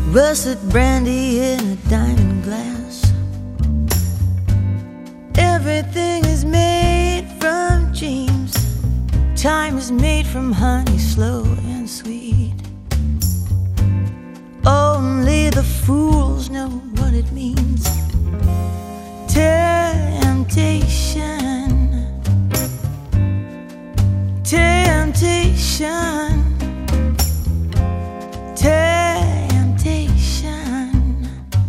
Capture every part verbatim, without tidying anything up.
Russet brandy in a diamond glass. Everything is made from dreams. Time is made from honey, slow and sweet. Only the fools know what it means. Temptation, temptation, temptation.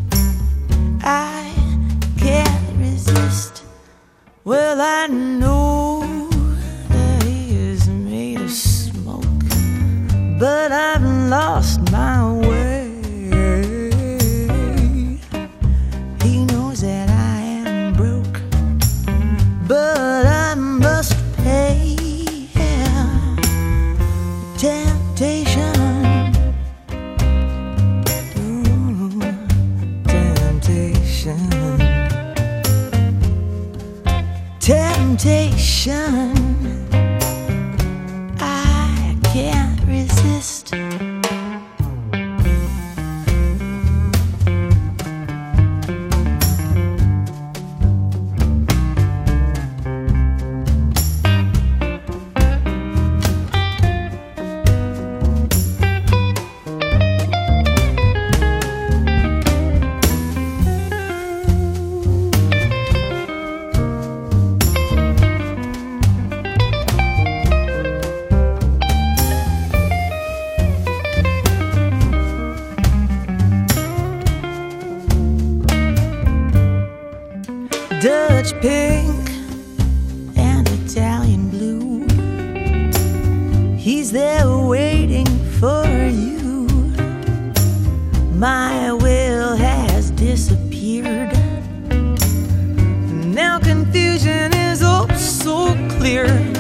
I can't resist. Well, I know that he is made of smoke, but I've lost my way. He knows that I am broke, but I must pay. Temptation, ooh, temptation, temptation. I can't resist. Dutch pink and Italian blue. He's there waiting for you. My will has disappeared. Now confusion is oh so clear.